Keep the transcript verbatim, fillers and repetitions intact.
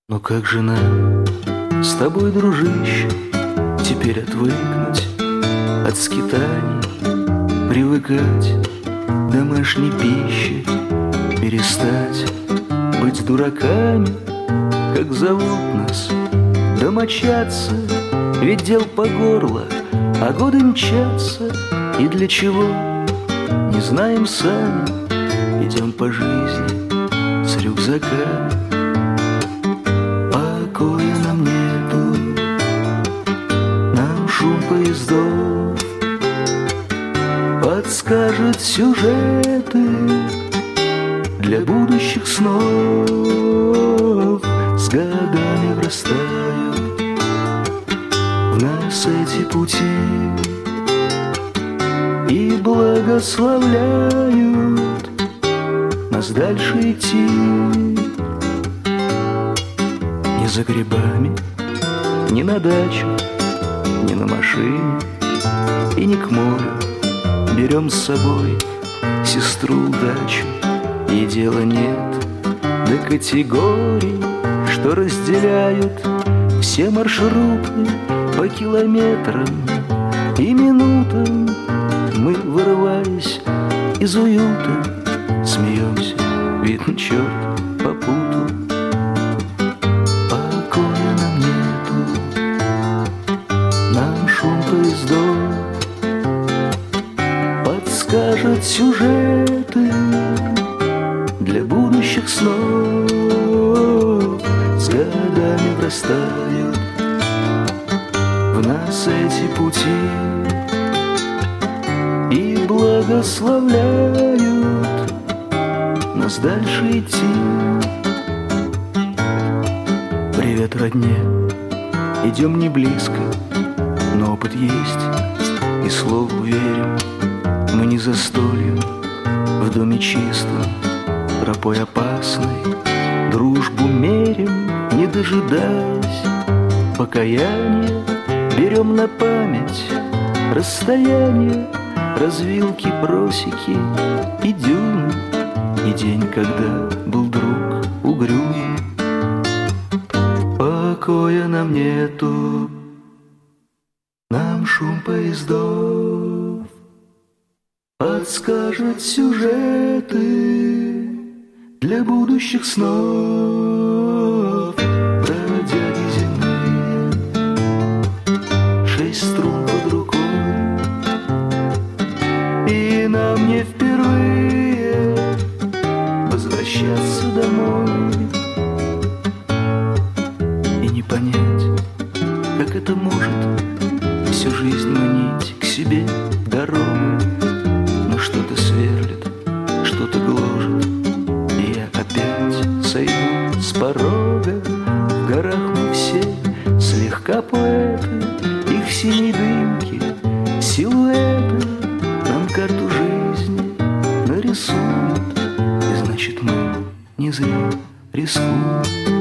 Но как же нам с тобой, дружище, теперь отвыкнуть от скитаний, привыкать к домашней пище, перестать быть дураками, как зовут нас домочадцы, ведь дел по горло, а годы мчатся, и для чего не знаем сами, идем по жизни с рюкзаками. Покоя нам нету, нам шум поездов подскажет сюжеты для будущих снов. С годами врастают в нас эти пути и благословляют нас дальше идти. Не за грибами, ни на дачу, ни на машине и не к морю берем с собой сестру удачу. И дела нет до категорий, что разделяют все маршруты по километрам и минутам. Мы, вырываясь из уюта, смеемся, видно, черт попутал. Покоя нам нету, нам шум поездов подскажет сюжеты для будущих снов. С годами врастают в нас эти пути и благословляют нас дальше идти. Привет, родне, идем не близко, но опыт есть, и слову верим. Мы не за стольем, в доме чистом, тропой опасной дружбу мерим, не дожидаясь покаяния. Берем на память расстояние, развилки, просеки и дюны, и день, когда был друг угрюм. Покоя нам нету, нам шум поездов подскажет сюжеты для будущих снов. Бродяги земные, шесть струн под рукой, и нам не впервые возвращаться домой. И не понять, как это может всю жизнь манить к себе дорогу. Но что-то сверлит, что-то гложет, и я опять сойду с порога. В горах мы все слегка поэты, их синей дымки, силуэты нам карту жизни нарисуют, и значит мы не зря рискуем.